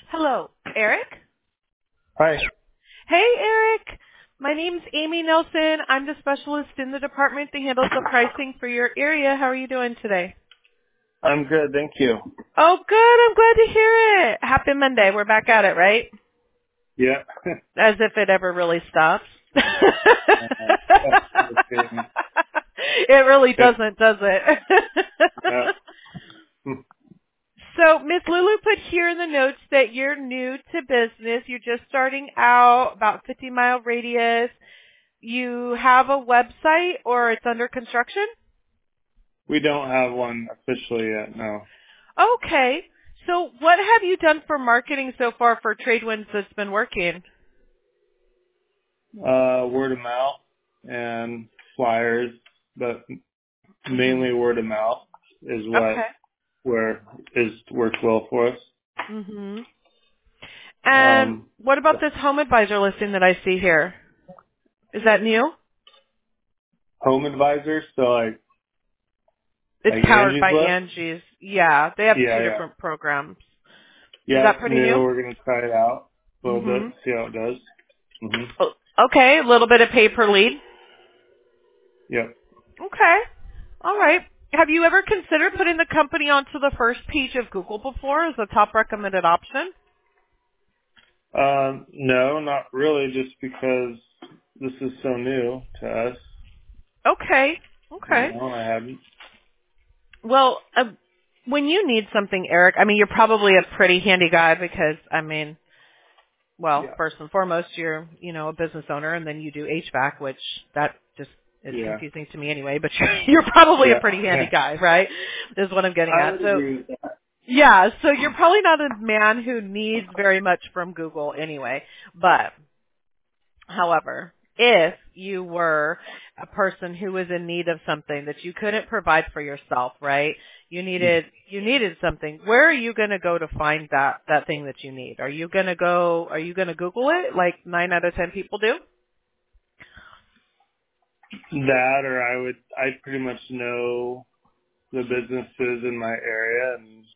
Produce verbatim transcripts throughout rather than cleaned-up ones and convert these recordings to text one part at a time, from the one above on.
Hello, Eric? Hi. Hey, Eric. My name's Amy Nelson. I'm the specialist in the department that handles the pricing for your area. How are you doing today? I'm good, thank you. Oh, good. I'm glad to hear it. Happy Monday. We're back at it, right? Yeah. As if it ever really stops. uh, It really doesn't, does it? uh, So, Miss Lulu put here in the notes that you're new to business. You're just starting out, about fifty mile radius. You have a website or it's under construction? we don't have one officially yet, no. Okay. So what have you done for marketing so far for Tradewinds that's been working? Uh, word of mouth and flyers, but Mhm. mainly word of mouth is what Okay. where is works well for us. Mhm. And Um, what about this home advisor listing that I see here? Is that new? home advisor, so like It's like powered Angie's by List. Angie's. Yeah, they have Yeah, two yeah, different programs. Is yeah. that It's pretty new. new? We're gonna try it out a little bit, Mhm. see how it does. Mhm. Oh, okay, a little bit of pay per lead. Yep. Okay. All right. Have you ever considered putting the company onto the first page of Google before as a top recommended option? Um, no, not really, just because this is so new to us. Okay. You Okay. know, I haven't. Well, uh, when you need something, Eric, I mean, you're probably a pretty handy guy because, I mean, well, Yeah. first and foremost, you're, you know, a business owner, and then you do H V A C, which that just is Yeah. confusing to me anyway, but you're, you're probably a Yeah. pretty handy Yeah. guy, right? Is what I'm getting I at. would So, agree with that. yeah, so you're probably not a man who needs very much from Google anyway, but however, if you were a person who was in need of something that you couldn't provide for yourself, right? You needed you needed something. Where are you going to go to find that that thing that you need? Are you going to go are you going to Google it like nine out of ten people do? That, or I would, I pretty much know the businesses in my area and,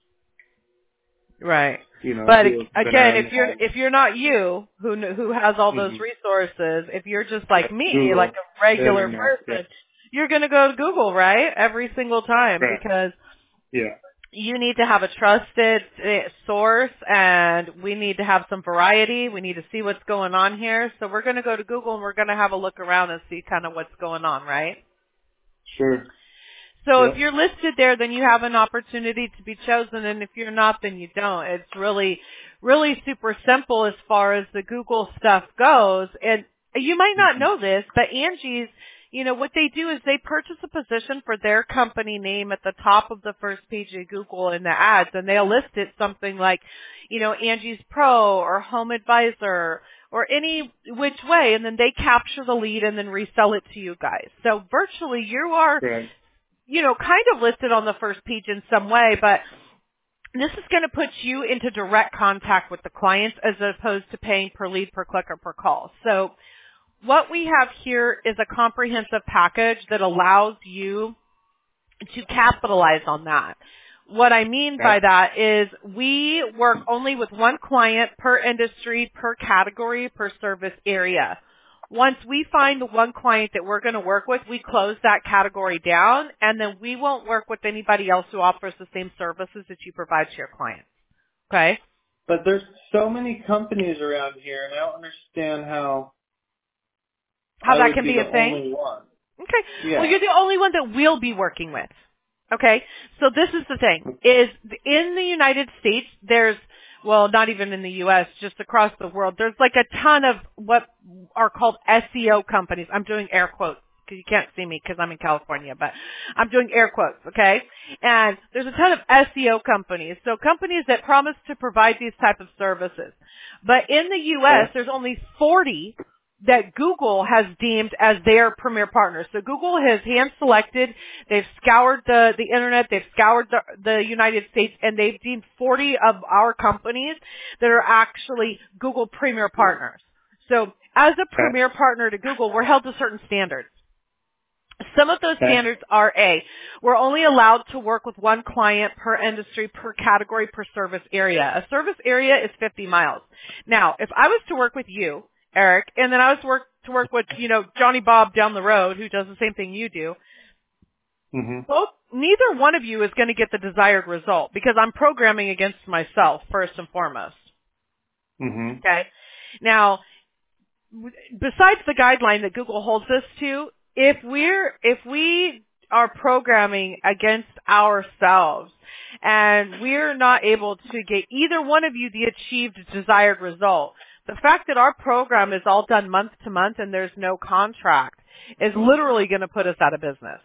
Right. you know, But who ag- have been again, around if the you're house. if you're not you who kn- who has all those Mm-hmm. resources, if you're just like me, like Google, a regular internet, yeah. person, you're going to go to Google, right? Every single time Right. because Yeah. you need to have a trusted eh, source, and we need to have some variety. We need to see what's going on here. So we're going to go to Google and we're going to have a look around and see kind of what's going on, right? Sure. So if Yep. you're listed there, then you have an opportunity to be chosen, and if you're not, then you don't. It's really, really super simple as far as the Google stuff goes. And you might not Mm-hmm. know this, but Angie's, you know, what they do is they purchase a position for their company name at the top of the first page of Google in the ads, and they'll list it something like, you know, Angie's Pro or Home Advisor or any which way, and then they capture the lead and then resell it to you guys. So virtually you are, Right. you know, kind of listed on the first page in some way, but this is going to put you into direct contact with the clients as opposed to paying per lead, per click, or per call. So what we have here is a comprehensive package that allows you to capitalize on that. What I mean by Yep. that is we work only with one client per industry, per category, per service area. Once we find the one client that we're going to work with, we close that category down, and then we won't work with anybody else who offers the same services that you provide to your clients. Okay? But there's so many companies around here, and I don't understand how How I that would can be be a the thing? only one. Okay. Well, Yeah. you're the only one that we'll be working with. Okay. So this is the thing, is in the United States, there's, well, not even in the U S, just across the world, there's like a ton of what are called S E O companies. I'm doing air quotes because you can't see me because I'm in California, but I'm doing air quotes, okay? And there's a ton of S E O companies. So companies that promise to provide these type of services. But in the U S, Okay. there's only forty that Google has deemed as their premier partners. So Google has hand selected, they've scoured the, the internet, they've scoured the, the United States, and they've deemed forty of our companies that are actually Google premier partners. So as a Okay. premier partner to Google, we're held to certain standards. Some of those Okay. standards are A, we're only allowed to work with one client per industry, per category, per service area. A service area is fifty miles. Now, if I was to work with you, Eric, and then I was to work, to work with, you know, Johnny Bob down the road who does the same thing you do, Mhm. both, neither one of you is going to get the desired result because I'm programming against myself first and foremost. Mhm. Okay? Now, besides the guideline that Google holds us to, if we're if we are programming against ourselves and we're not able to get either one of you the achieved desired result, the fact that our program is all done month to month and there's no contract is literally going to put us out of business.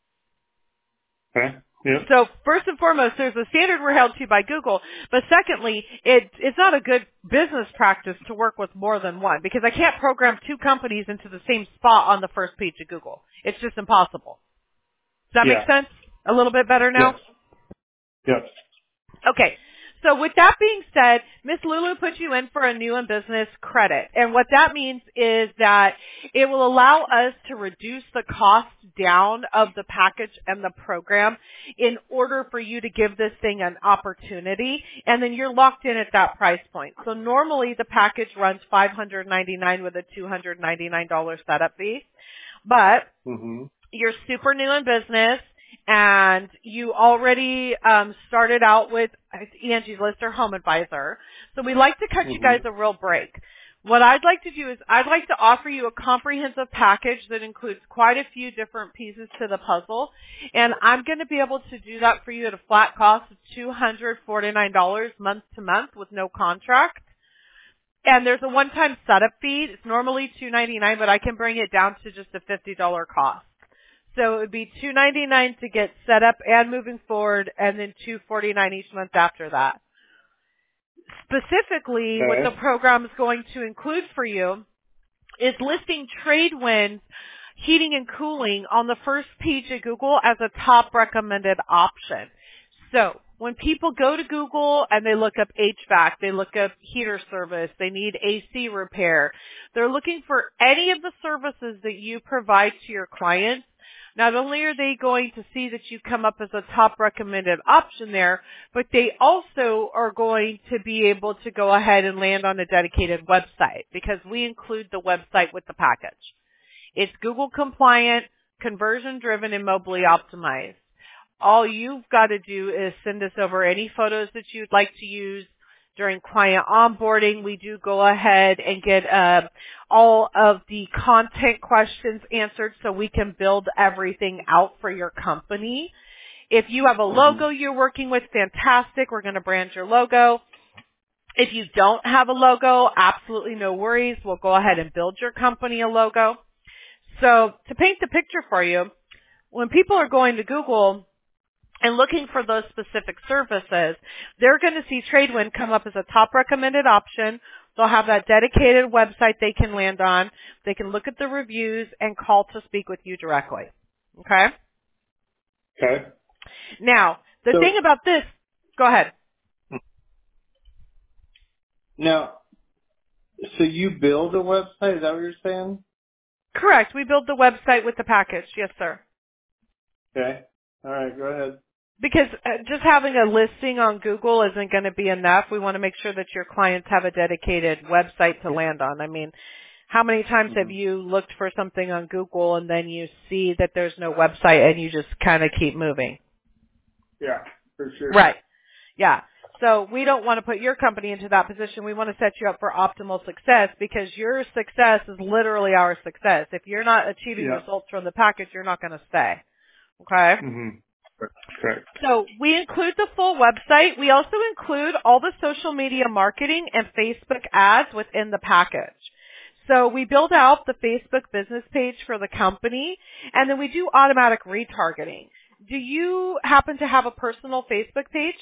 Okay. Yep. So first and foremost, there's a standard we're held to by Google, but secondly, it, it's not a good business practice to work with more than one because I can't program two companies into the same spot on the first page of Google. It's just impossible. Does that Yeah. make sense? A little bit better now? Yes. Yep. Okay. So with that being said, Miss Lulu put you in for a new in business credit. And what that means is that it will allow us to reduce the cost down of the package and the program in order for you to give this thing an opportunity. And then you're locked in at that price point. So normally the package runs five hundred ninety-nine dollars with a two hundred ninety-nine dollars setup fee. But Mhm. you're super new in business and you already um, started out with Angie's List or Home Advisor. So we like to cut you guys Mhm. a real break. What I'd like to do is I'd like to offer you a comprehensive package that includes quite a few different pieces to the puzzle. And I'm going to be able to do that for you at a flat cost of two hundred forty-nine dollars month to month with no contract. And there's a one-time setup fee. It's normally two hundred ninety-nine dollars, but I can bring it down to just a fifty dollars cost. So it would be two hundred ninety-nine dollars to get set up and moving forward, and then two hundred forty-nine dollars each month after that. Specifically, what the Okay. program is going to include for you is listing Tradewinds heating and cooling on the first page of Google as a top recommended option. So when people go to Google and they look up H V A C, they look up heater service, they need A C repair, they're looking for any of the services that you provide to your clients. Not only are they going to see that you come up as a top recommended option there, but they also are going to be able to go ahead and land on a dedicated website because we include the website with the package. It's Google compliant, conversion driven, and mobily optimized. All you've got to do is send us over any photos that you'd like to use during client onboarding. We do go ahead and get uh, all of the content questions answered so we can build everything out for your company. If you have a logo you're working with, fantastic. We're going to brand your logo. If you don't have a logo, absolutely no worries. We'll go ahead and build your company a logo. So to paint the picture for you, when people are going to Google and looking for those specific services, they're going to see Tradewin come up as a top recommended option. They'll have that dedicated website they can land on. They can look at the reviews and call to speak with you directly. Okay? Okay. Now, the So thing about this, go ahead. now, so you build a website? Is that what you're saying? Correct. We build the website with the package. Yes, sir. Okay. All right. Go ahead. Because uh, just having a listing on Google isn't going to be enough. We want to make sure that your clients have a dedicated website to land on. I mean, how many times have Mhm. you looked for something on Google and then you see that there's no website and you just kind of keep moving? Yeah, for sure. Right. Yeah. So we don't want to put your company into that position. We want to set you up for optimal success because your success is literally our success. If you're not achieving Yeah. results from the package, you're not going to stay. Okay? Mhm. Correct. So we include the full website. We also include all the social media marketing and Facebook ads within the package. So we build out the Facebook business page for the company, and then we do automatic retargeting. Do you happen to have a personal Facebook page?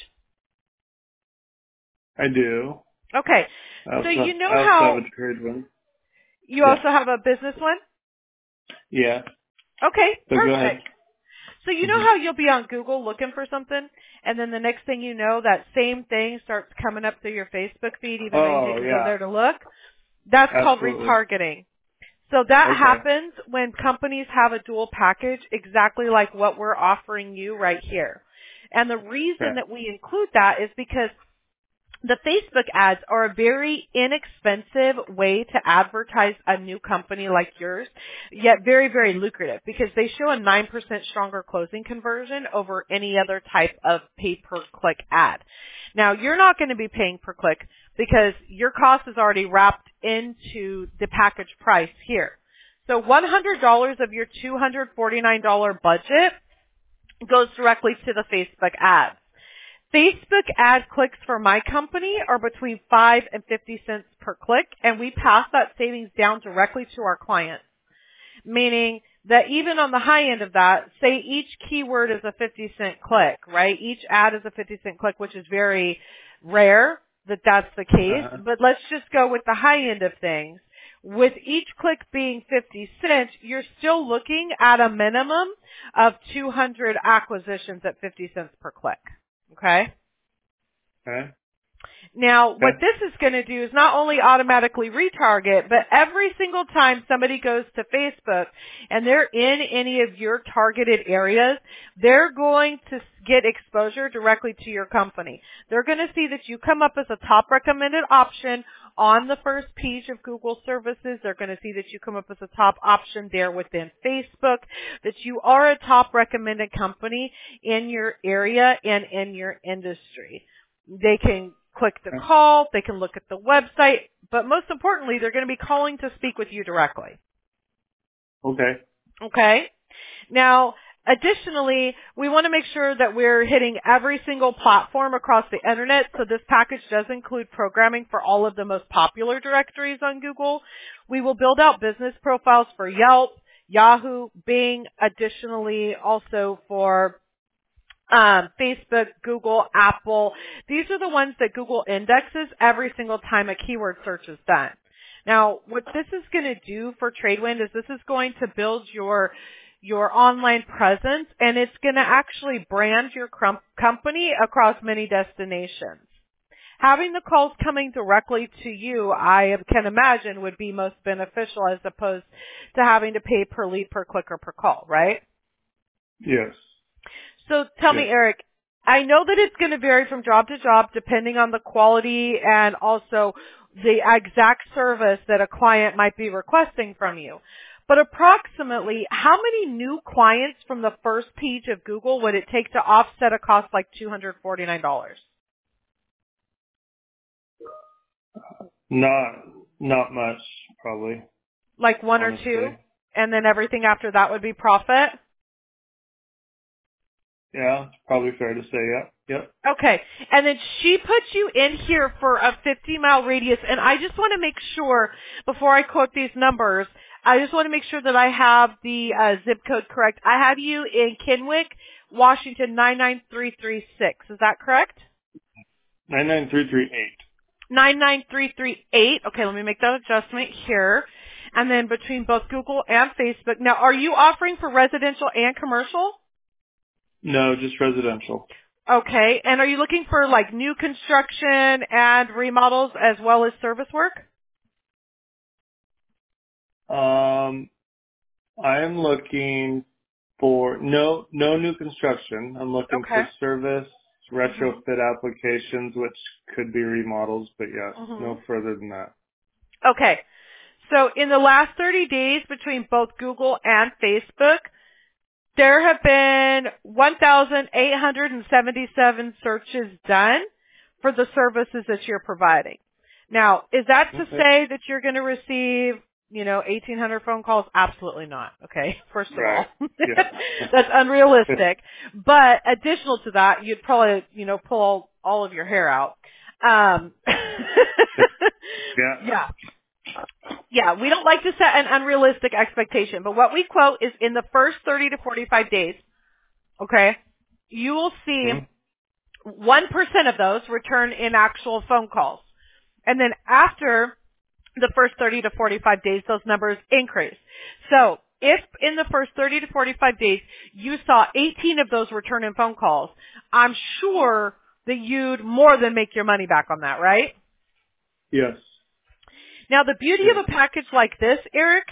I do. Okay. I also So have, you know I also have how a trade one. you Yeah. also have a business one? Yeah. Okay, So go ahead. perfect. So you know Mhm. how you'll be on Google looking for something, and then the next thing you know, that same thing starts coming up through your Facebook feed, even though you Oh didn't go yeah. there to look? That's called Absolutely. retargeting. So that Okay. happens when companies have a dual package, exactly like what we're offering you right here. And the reason Okay. that we include that is because the Facebook ads are a very inexpensive way to advertise a new company like yours, yet very, very lucrative because they show a nine percent stronger closing conversion over any other type of pay-per-click ad. Now, you're not going to be paying per click because your cost is already wrapped into the package price here. So one hundred dollars of your two hundred forty-nine dollars budget goes directly to the Facebook ads. Facebook ad clicks for my company are between five and fifty cents per click, and we pass that savings down directly to our clients. Meaning that even on the high end of that, say each keyword is a fifty cent click, right? Each ad is a fifty cent click, which is very rare that that's the case. Uh-huh. But let's just go with the high end of things. With each click being fifty cents, you're still looking at a minimum of two hundred acquisitions at fifty cents per click. Okay? Okay. Now, what Okay. this is going to do is not only automatically retarget, but every single time somebody goes to Facebook and they're in any of your targeted areas, they're going to get exposure directly to your company. They're going to see that you come up as a top recommended option on the first page of Google services. They're going to see that you come up as a top option there within Facebook, that you are a top recommended company in your area and in your industry. They can click the call, they can look at the website, but most importantly, they're going to be calling to speak with you directly. Okay. Okay? Now, additionally, we want to make sure that we're hitting every single platform across the internet, so this package does include programming for all of the most popular directories on Google. We will build out business profiles for Yelp, Yahoo, Bing, additionally also for Um, Facebook, Google, Apple. These are the ones that Google indexes every single time a keyword search is done. Now, what this is going to do for Tradewind is this is going to build your your online presence, and it's going to actually brand your crum- company across many destinations. Having the calls coming directly to you, I can imagine, would be most beneficial as opposed to having to pay per lead, per click, or per call, right? Yes. So tell Yes. me, Eric, I know that it's going to vary from job to job depending on the quality and also the exact service that a client might be requesting from you. But approximately, how many new clients from the first page of Google would it take to offset a cost like two hundred forty-nine dollars? Not not much, probably. Like one or Honestly. two? And then everything after that would be profit? Yeah, it's probably fair to say. Yep. Yep. Okay. And then she put you in here for a fifty mile radius. And I just want to make sure, before I quote these numbers, I just want to make sure that I have the uh, zip code correct. I have you in Kennewick, Washington, nine nine three three six. Is that correct? Nine nine three three eight. nine nine three three eight. Okay, let me make that adjustment here. And then between both Google and Facebook. Now, are you offering for residential and commercial? No, just residential. Okay. And are you looking for like new construction and remodels as well as service work? Um, I am looking for no no new construction. I'm looking Okay. for service retrofit applications, which could be remodels, but yes, Mm-hmm. no further than that. Okay. So in the last thirty days between both Google and Facebook, there have been one thousand eight hundred seventy-seven searches done for the services that you're providing. Now, is that to Okay. say that you're going to receive, you know, eighteen hundred phone calls? Absolutely not. Okay. First of Right. all, Yeah. that's unrealistic. But additional to that, you'd probably, you know, pull all, all of your hair out. Um, Yeah. yeah. Yeah, we don't like to set an unrealistic expectation, but what we quote is in the first thirty to forty-five days, okay, you will see Mhm. one percent of those return in actual phone calls. And then after the first thirty to forty-five days, those numbers increase. So if in the first thirty to forty-five days you saw eighteen of those return in phone calls, I'm sure that you'd more than make your money back on that, right? Yes. Now, the beauty Yes. of a package like this, Eric,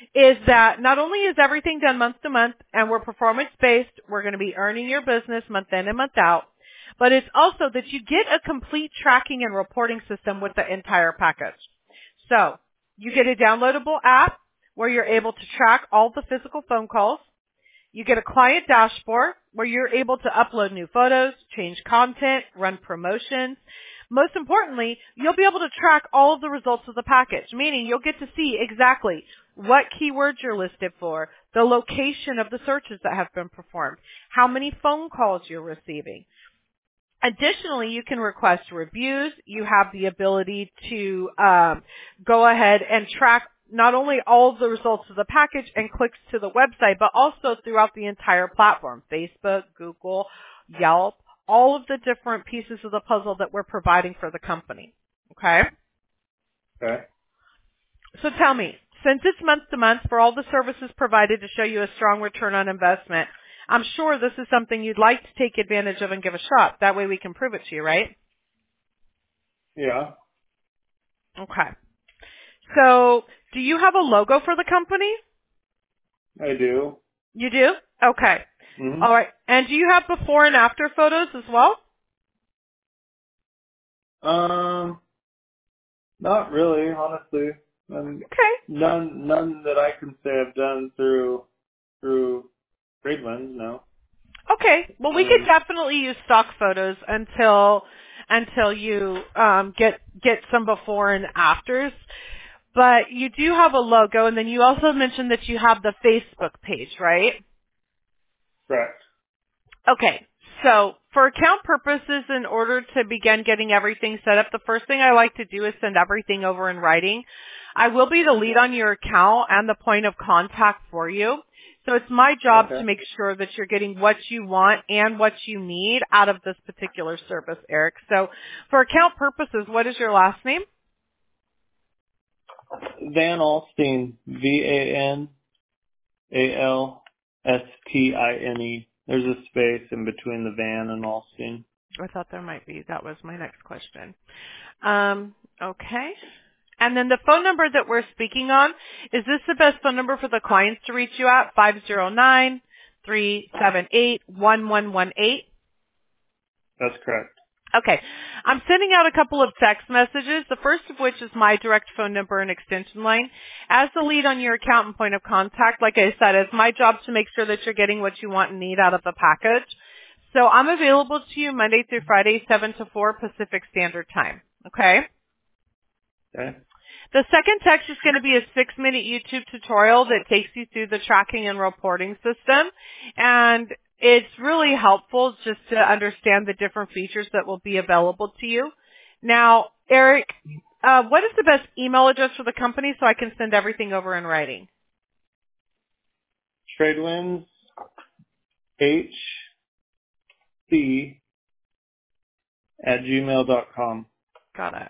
is that not only is everything done month to month and we're performance based, we're going to be earning your business month in and month out, but it's also that you get a complete tracking and reporting system with the entire package. So you get a downloadable app where you're able to track all the physical phone calls. You get a client dashboard where you're able to upload new photos, change content, run promotions. Most importantly, you'll be able to track all of the results of the package, meaning you'll get to see exactly what keywords you're listed for, the location of the searches that have been performed, how many phone calls you're receiving. Additionally, you can request reviews. You have the ability to um, go ahead and track not only all of the results of the package and clicks to the website, but also throughout the entire platform, Facebook, Google, Yelp, all of the different pieces of the puzzle that we're providing for the company. Okay? Okay. So tell me, since it's month to month for all the services provided to show you a strong return on investment, I'm sure this is something you'd like to take advantage of and give a shot. That way we can prove it to you, right? Yeah, Okay. So, do you have a logo for the company? I do. You do? Okay. Mm-hmm. All right. And do you have before and after photos as well? Um, not really, honestly. Um, Okay. none, none that I can say I've done through through Tradewinds. No. Okay. Well, we could Um, definitely use stock photos until until you um, get get some before and afters. But you do have a logo, and then you also mentioned that you have the Facebook page, right? correct. Okay. So for account purposes, in order to begin getting everything set up, the first thing I like to do is send everything over in writing. I will be the lead on your account and the point of contact for you. So it's my job Okay. to make sure that you're getting what you want and what you need out of this particular service, Eric. So for account purposes, what is your last name? Van Alstine. V A N A L S T I N E. There's a space in between the Van and Alstine. I thought there might be. That was my next question. Um, okay. And then the phone number that we're speaking on, is this the best phone number for the clients to reach you at? five zero nine, three seven eight, one one one eight? That's correct. Okay. I'm sending out a couple of text messages, the first of which is my direct phone number and extension line. As the lead on your account and point of contact, like I said, it's my job to make sure that you're getting what you want and need out of the package. So I'm available to you Monday through Friday, seven to four Pacific Standard Time. Okay? Okay. The second text is going to be a six-minute YouTube tutorial that takes you through the tracking and reporting system. And it's really helpful just to understand the different features that will be available to you. Now, Eric, uh, what is the best email address for the company so I can send everything over in writing? Tradewinds H C at gmail dot com. Got it.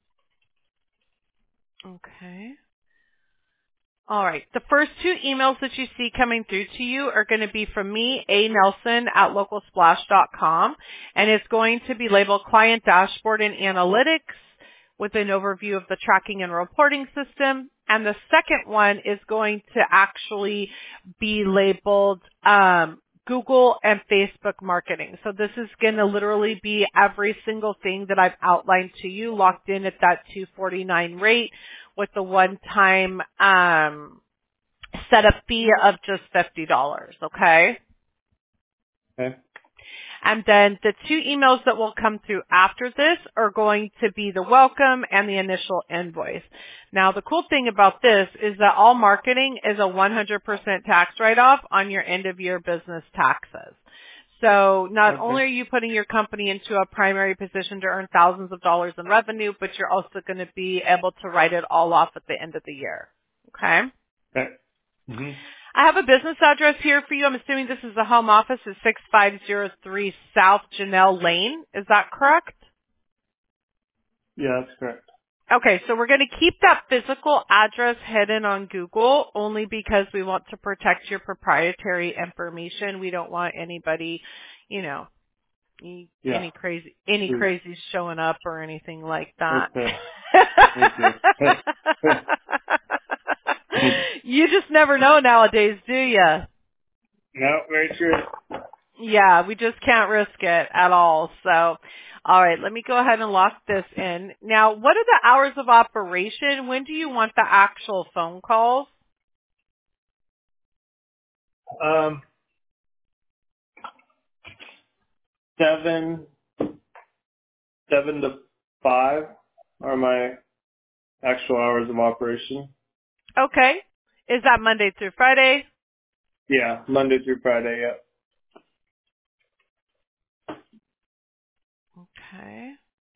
Okay. All right. The first two emails that you see coming through to you are going to be from me, A. Nelson at local splash dot com, and it's going to be labeled Client Dashboard and Analytics with an overview of the tracking and reporting system. And the second one is going to actually be labeled um, Google and Facebook marketing. So this is going to literally be every single thing that I've outlined to you, locked in at that two forty-nine rate with the one-time um, setup fee of just fifty dollars, okay? Okay. And then the two emails that will come through after this are going to be the welcome and the initial invoice. Now, the cool thing about this is that all marketing is a one hundred percent tax write-off on your end-of-year business taxes. So not Okay. only are you putting your company into a primary position to earn thousands of dollars in revenue, but you're also going to be able to write it all off at the end of the year. Okay? Okay. Mm-hmm. I have a business address here for you. I'm assuming this is the home office. It's six five zero three South Janelle Lane. Is that correct? Yeah, that's correct. Okay, so we're going to keep that physical address hidden on Google only because we want to protect your proprietary information. We don't want anybody, you know, any, Yeah. any crazy, any Please. crazies showing up or anything like that. Okay. Thank you. You just never know nowadays, do you? No, very true. Yeah, we just can't risk it at all. So, all right, let me go ahead and lock this in. Now, what are the hours of operation? When do you want the actual phone calls? Um, seven, seven to five are my actual hours of operation. Okay. Is that Monday through Friday? Yeah, Monday through Friday. Yeah. Okay.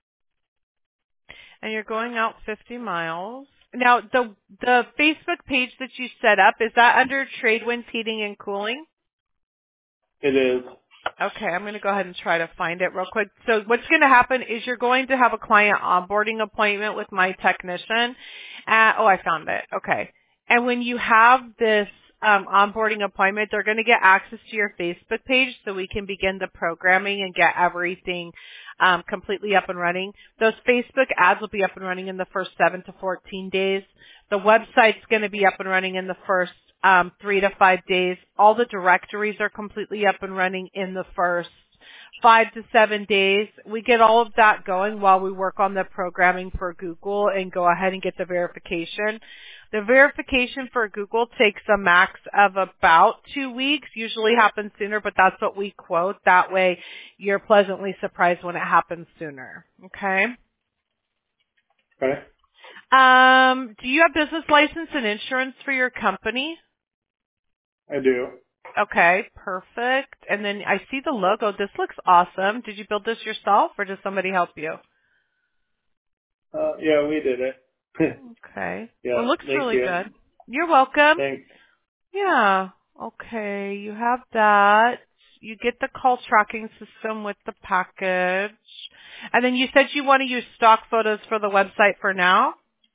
And you're going out fifty miles. Now, the the Facebook page that you set up, is that under Tradewinds Heating and Cooling? It is. Okay, I'm going to go ahead and try to find it real quick. So what's going to happen is you're going to have a client onboarding appointment with my technician. Uh, oh, I found it. Okay. And when you have this um, onboarding appointment, they're going to get access to your Facebook page so we can begin the programming and get everything um, completely up and running. Those Facebook ads will be up and running in the first seven to fourteen days. The website's going to be up and running in the first um, three to five days. All the directories are completely up and running in the first five to seven days. We get all of that going while we work on the programming for Google and go ahead and get the verification. The verification for Google takes a max of about two weeks. Usually happens sooner, but that's what we quote. That way you're pleasantly surprised when it happens sooner. Okay? Okay. Um, do you have business license and insurance for your company? I do. Okay, perfect. And then I see the logo. This looks awesome. Did you build this yourself or did somebody help you? Uh, yeah, we did it. Okay. Well, Yeah. it looks Thank really you. good. You're welcome. Thanks. Yeah. Okay, you have that. You get the call tracking system with the package. And then you said you want to use stock photos for the website for now?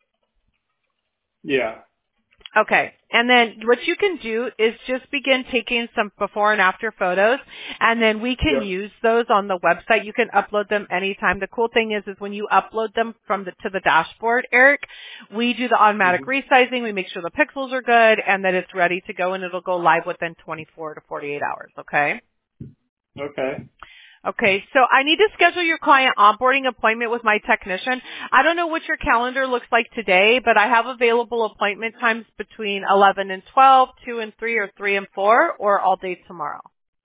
Yeah. Okay. And then what you can do is just begin taking some before and after photos, and then we can Yep. use those on the website. You can upload them anytime. The cool thing is, is when you upload them from the to the dashboard, Eric, we do the automatic hmm resizing. We make sure the pixels are good and that it's ready to go, and it'll go live within twenty-four to forty-eight hours. Okay. Okay. Okay, so I need to schedule your client onboarding appointment with my technician. I don't know what your calendar looks like today, but I have available appointment times between eleven and twelve, two and three, or three and four, or all day tomorrow.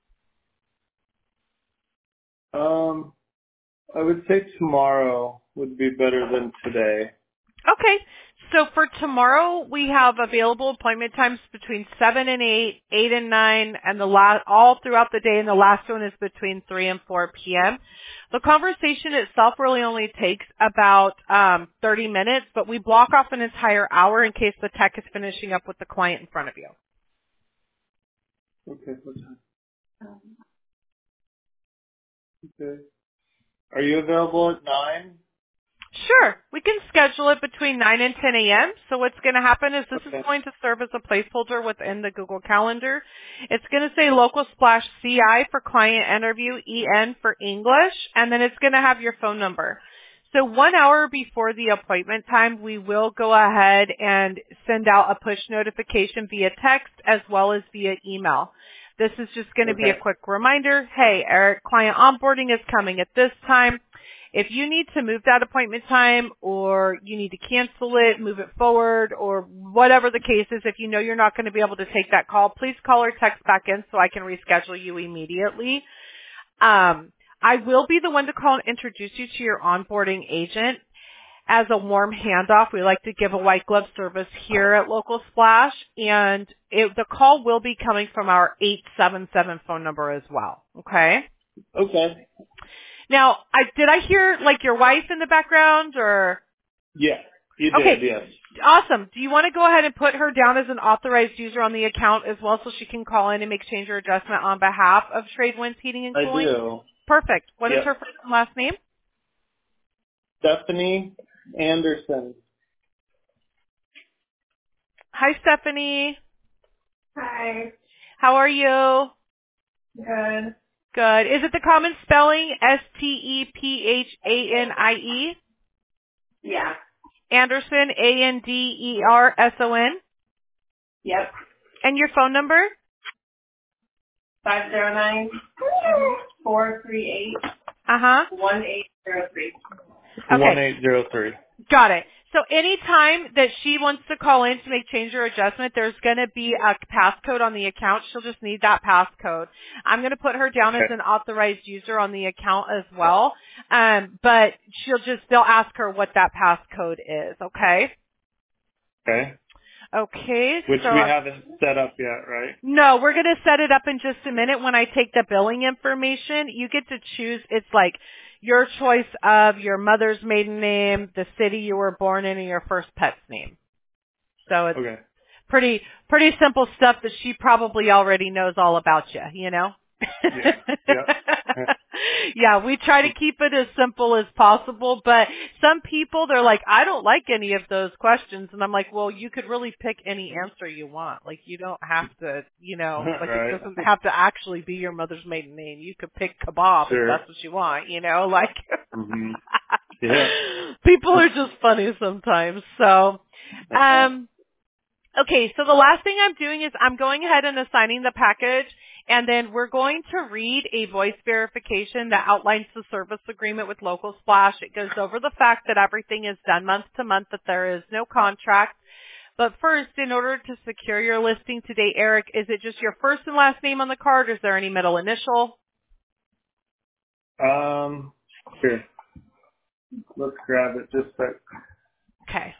Um, I would say tomorrow would be better than today. Okay, so for tomorrow, we have available appointment times between seven and eight, eight and nine, and the last, all throughout the day, and the last one is between three and four p.m. The conversation itself really only takes about um, thirty minutes, but we block off an entire hour in case the tech is finishing up with the client in front of you. Okay. What time? Okay. Are you available at nine? Sure. We can schedule it between nine and ten a.m. So what's going to happen is this is Okay. going to serve as a placeholder within the Google Calendar. It's going to say local splash C I for client interview, E N for English, and then it's going to have your phone number. So one hour before the appointment time, we will go ahead and send out a push notification via text as well as via email. This is just going to be a Okay. quick reminder. Hey, Eric, client onboarding is coming at this time. If you need to move that appointment time or you need to cancel it, move it forward, or whatever the case is, if you know you're not going to be able to take that call, please call or text back in so I can reschedule you immediately. Um, I will be the one to call and introduce you to your onboarding agent. As a warm handoff, we like to give a white glove service here at Local Splash, and it, the call will be coming from our eight seven seven phone number as well. Okay? Okay. Now, I did I hear like your wife in the background or? Yeah. You Okay, did. Yes. awesome. Do you want to go ahead and put her down as an authorized user on the account as well so she can call in and make change or adjustment on behalf of Tradewinds Heating and I Cooling? do. Perfect. What is Yep. her first and last name? Stephanie Anderson. Hi, Stephanie. Hi. How are you? Good. Good. Is it the common spelling S T E P H A N I E? Yeah. Anderson, A N D E R S O N? Yep. And your phone number? Five zero nine four three eight Uh-huh. one eight zero three. Okay. one eight zero three. Got it. So anytime that she wants to call in to make change or adjustment, there's going to be a passcode on the account. She'll just need that passcode. I'm going to put her down as Okay. an authorized user on the account as well. Um, but she'll just, they'll ask her what that passcode is. Okay? Okay. Okay. Which so we I'm- haven't set up yet, right? No, we're going to set it up in just a minute when I take the billing information. You get to choose. It's like your choice of your mother's maiden name, the city you were born in, and your first pet's name. So it's Okay. pretty, pretty simple stuff that she probably already knows all about you, you know? Yeah. Yep. Yeah, we try to keep it as simple as possible, but some people, they're like, I don't like any of those questions. And I'm like, well, you could really pick any answer you want. Like, you don't have to, you know, like Right. it doesn't have to actually be your mother's maiden name. You could pick kebab Sure. if that's what you want, you know, like. Mhm. Yeah. People are just funny sometimes. So, um, okay, so the last thing I'm doing is I'm going ahead and assigning the package, and then we're going to read a voice verification that outlines the service agreement with Local Splash. It goes over the fact that everything is done month to month, that there is no contract. But first, in order to secure your listing today, Eric, is it just your first and last name on the card, or is there any middle initial? Um. Here. Let's grab it just a sec. Okay.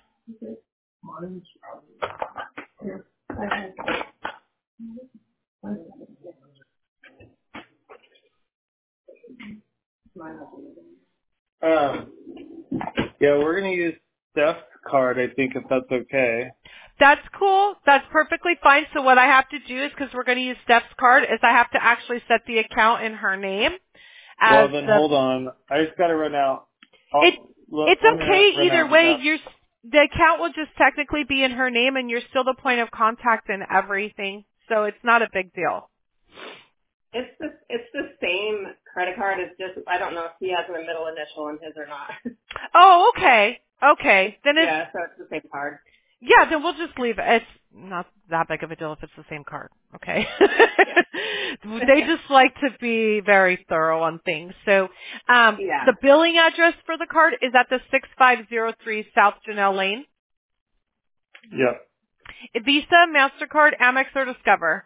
Um. Yeah, we're gonna use Steph's card, I think, if that's okay. That's cool. That's perfectly fine. So what I have to do is, because we're going to use Steph's card, is I have to actually set the account in her name. As Well, then the, hold on. I just gotta run out. I'll, it, look, it's I'm gonna okay run either out way. now. You're, the account will just technically be in her name, and you're still the point of contact and everything. So it's not a big deal. It's the it's the same credit card. It's just I don't know if he has a middle initial in his or not. Oh, okay. Okay. Then it's, Yeah, so it's the same card. yeah, then we'll just leave it. It's not that big of a deal if it's the same card. Okay. They just like to be very thorough on things. So, um, Yeah. the billing address for the card is at the six five zero three South Janelle Lane. Yep. Visa, MasterCard, Amex, or Discover.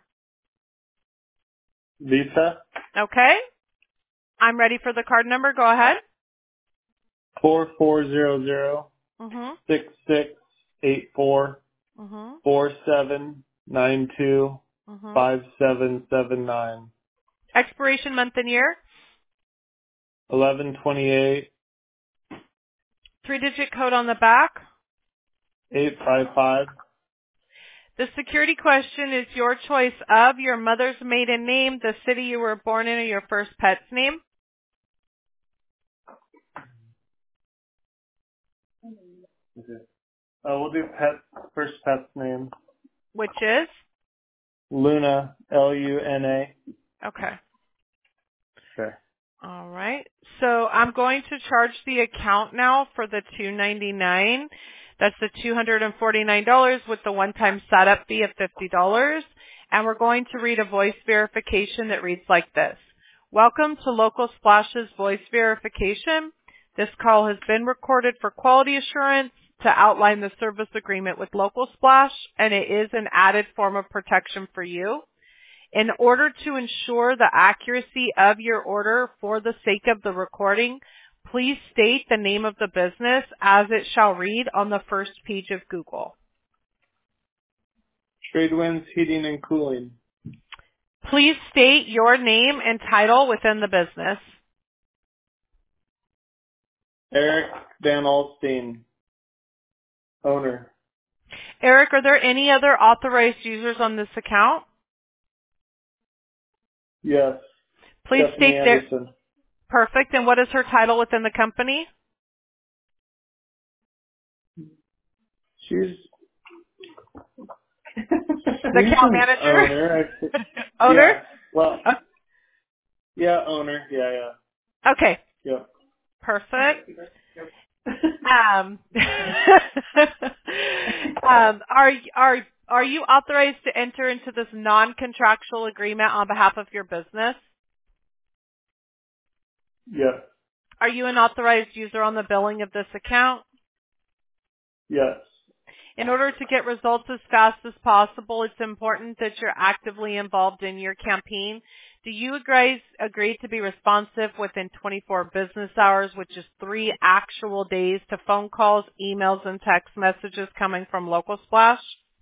Visa Okay. I'm ready for the card number. Go ahead. four four zero zero Mhm. six six eight four Mhm. four seven nine two Mhm. five seven seven nine Expiration month and year. eleven twenty eight Three-digit code on the back. eight five five. The security question is your choice of your mother's maiden name, the city you were born in, or your first pet's name, Okay. Uh, we'll do pet first pet's name. which is? Luna, L U N A. Okay. Okay. All right. So I'm going to charge the account now for the two ninety-nine. That's the two hundred forty-nine dollars with the one-time setup fee of fifty dollars. And we're going to read a voice verification that reads like this. Welcome to Local Splash's voice verification. This call has been recorded for quality assurance to outline the service agreement with Local Splash, and it is an added form of protection for you. In order to ensure the accuracy of your order for the sake of the recording, please state the name of the business as it shall read on the first page of Google. Tradewinds Heating and Cooling. Please state your name and title within the business. Eric Van Alstein, owner. Eric, are there any other authorized users on this account? Yes. Please Stephanie state their, Anderson. perfect, and what is her title within the company? She's The she's account an manager? owner. I thi- Owner? Yeah. Well, Uh, yeah, owner. Yeah, yeah. Okay, Yep. perfect. Um, um, are are are you authorized to enter into this non-contractual agreement on behalf of your business? Yes. Are you an authorized user on the billing of this account? Yes. In order to get results as fast as possible, it's important that you're actively involved in your campaign. Do you guys agree to be responsive within twenty-four business hours, which is three actual days, to phone calls, emails, and text messages coming from Local Splash?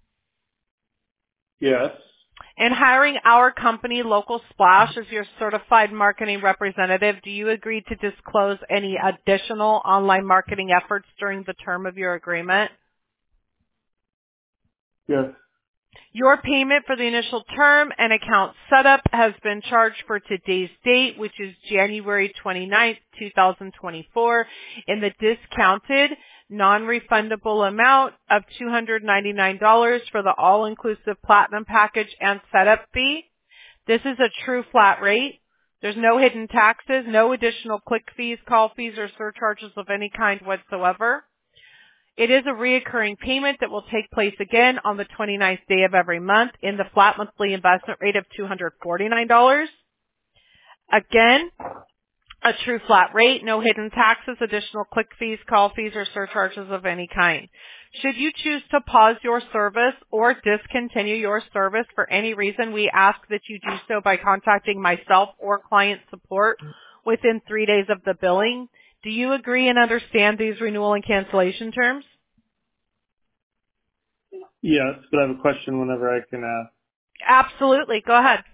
Yes. In hiring our company, Local Splash, as your certified marketing representative, do you agree to disclose any additional online marketing efforts during the term of your agreement? Yes. Your payment for the initial term and account setup has been charged for today's date, which is January twenty-ninth, twenty twenty-four, in the discounted, non-refundable amount of two hundred ninety-nine dollars for the all-inclusive platinum package and setup fee. This is a true flat rate. There's no hidden taxes, no additional click fees, call fees, or surcharges of any kind whatsoever. It is a reoccurring payment that will take place again on the twenty-ninth day of every month in the flat monthly investment rate of two hundred forty-nine dollars. Again, a true flat rate, no hidden taxes, additional click fees, call fees, or surcharges of any kind. Should you choose to pause your service or discontinue your service for any reason, we ask that you do so by contacting myself or client support within three days of the billing. Do you agree and understand these renewal and cancellation terms? Yes, but I have a question whenever I can ask. Absolutely. Go ahead.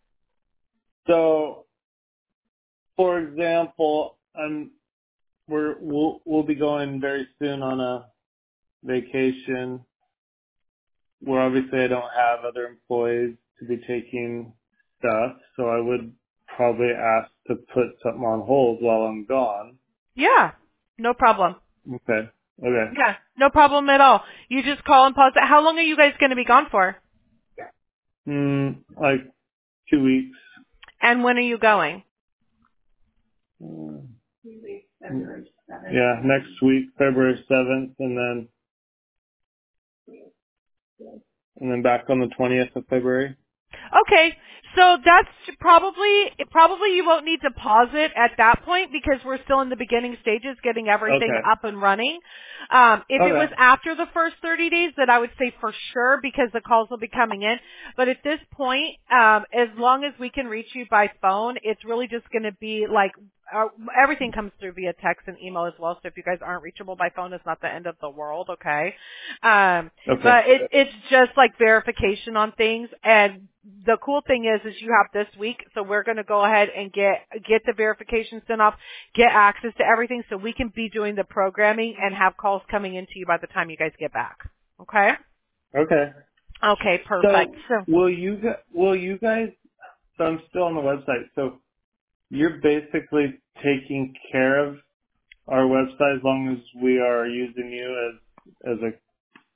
So, for example, I'm we're we'll we'll be going very soon on a vacation where obviously I don't have other employees to be taking stuff, so I would probably ask to put something on hold while I'm gone. Yeah. No problem. Okay. Okay. Yeah. No problem at all. You just call and pause it. How long are you guys going to be gone for? Mm, like two weeks. And when are you going? Mm, yeah, next week, February seventh, and then and then back on the twentieth of February. Okay, so that's probably, probably you won't need to pause it at that point because we're still in the beginning stages getting everything Okay. up and running. Um, if it was Okay. after the first thirty days, then I would say for sure because the calls will be coming in. But at this point, um, as long as we can reach you by phone, it's really just going to be like uh, everything comes through via text and email as well. So if you guys aren't reachable by phone, it's not the end of the world, okay? Um, Okay. but it, it's just like verification on things. And the cool thing is, is you have this week, so we're going to go ahead and get get the verification sent off, get access to everything, so we can be doing the programming and have calls coming into you by the time you guys get back. Okay? Okay. Okay, So perfect. So will you gu- will you guys? So I'm still on the website. So you're basically taking care of our website as long as we are using you as as a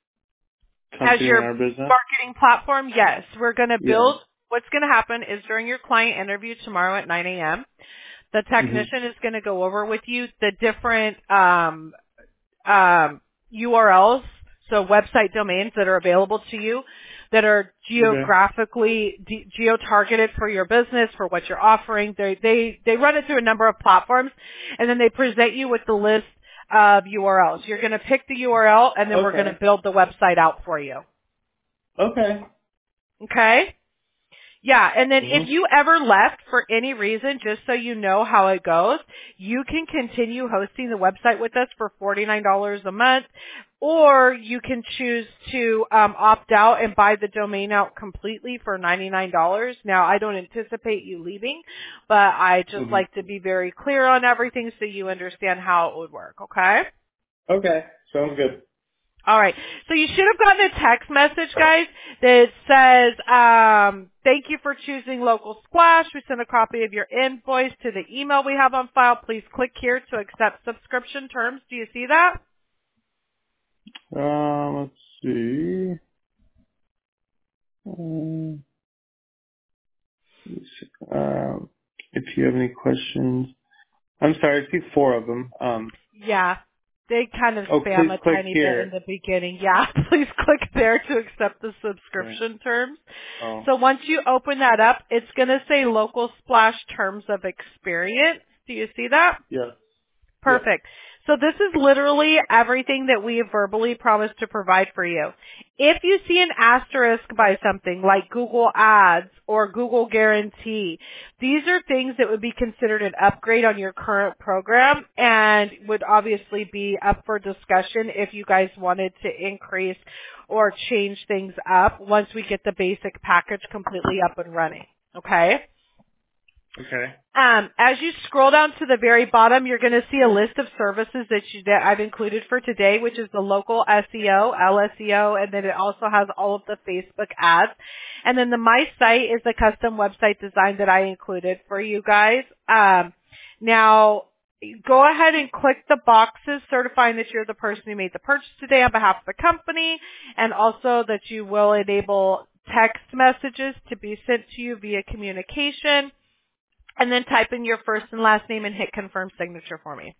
as company in your our business. marketing platform, yes, we're going to Yeah. build. What's going to happen is during your client interview tomorrow at nine a.m., the Mhm. technician is going to go over with you the different um, um, U R Ls, so website domains that are available to you that are Okay. geographically de- geo-targeted for your business, for what you're offering. They, they, they run it through a number of platforms, and then they present you with the list of U R Ls. You're going to pick the U R L, and then we're going Okay. to build the website out for you. Okay. Okay? Yeah, and then if Mhm. you ever left for any reason, just so you know how it goes, you can continue hosting the website with us for forty-nine dollars a month, or you can choose to um, opt out and buy the domain out completely for ninety-nine dollars. Now, I don't anticipate you leaving, but I just Mhm. like to be very clear on everything so you understand how it would work, okay? Okay. Sounds good. All right. So you should have gotten a text message, guys, that says, um, thank you for choosing Local Splash. We sent a copy of your invoice to the email we have on file. Please click here to accept subscription terms. Do you see that? Um. Let's see. Um. let's see. Um, if you have any questions, I'm sorry. I see four of them. Um. Yeah. They kind of Oh, spam please a click tiny here. bit in the beginning. Yeah, please click there to accept the subscription terms. Oh. So once you open that up, it's going to say Local Splash Terms of Experience. Do you see that? Yes. Perfect. So this is literally everything that we have verbally promised to provide for you. If you see an asterisk by something like Google Ads or Google Guarantee, these are things that would be considered an upgrade on your current program and would obviously be up for discussion if you guys wanted to increase or change things up once we get the basic package completely up and running. Okay? Okay. Um, as you scroll down to the very bottom, you're going to see a list of services that, you, that I've included for today, which is the local S E O, L S E O, and then it also has all of the Facebook ads. And then the My Site is the custom website design that I included for you guys. Um, now, go ahead and click the boxes certifying that you're the person who made the purchase today on behalf of the company, and also that you will enable text messages to be sent to you via communication. And then type in your first and last name and hit confirm signature for me.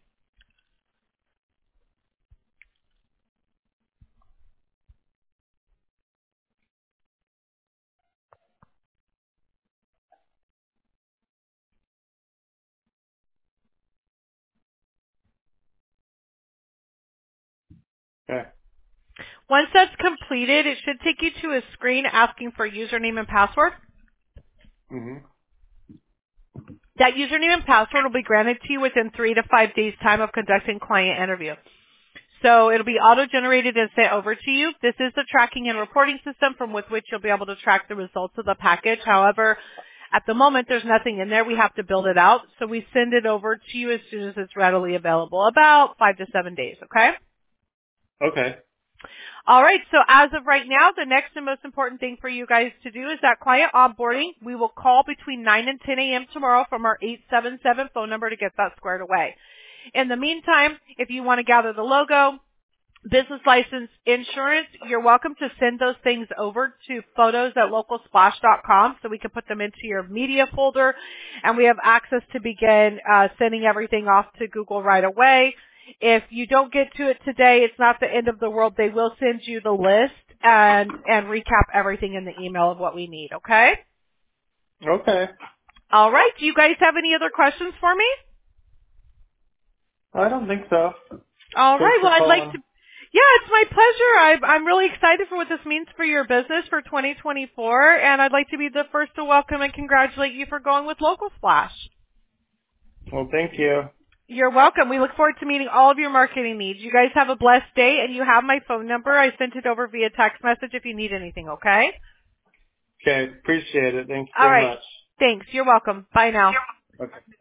Okay. Once that's completed, it should take you to a screen asking for username and password. Mhm. That username and password will be granted to you within three to five days time of conducting client interview. So it'll be auto-generated and sent over to you. This is the tracking and reporting system from with which you'll be able to track the results of the package. However, at the moment, there's nothing in there. We have to build it out. So we send it over to you as soon as it's readily available, about five to seven days, okay? Okay. All right, so as of right now, the next and most important thing for you guys to do is that client onboarding. We will call between nine and ten a.m. tomorrow from our eight seven seven phone number to get that squared away. In the meantime, if you want to gather the logo, business license, insurance, you're welcome to send those things over to photos at local splash dot com so we can put them into your media folder, and we have access to begin uh, sending everything off to Google right away. If you don't get to it today, it's not the end of the world. They will send you the list and and recap everything in the email of what we need, okay? Okay. All right. Do you guys have any other questions for me? I don't think so. All Thanks right. for Well, I'd like calling. to. Yeah, it's my pleasure. I, I'm really excited for what this means for your business for twenty twenty-four, and I'd like to be the first to welcome and congratulate you for going with Local Splash. Well, thank you. You're welcome. We look forward to meeting all of your marketing needs. You guys have a blessed day, and you have my phone number. I sent it over via text message if you need anything, okay? Okay. Appreciate it. Thank you All very right. much. Thanks. You're welcome. Bye now. Okay.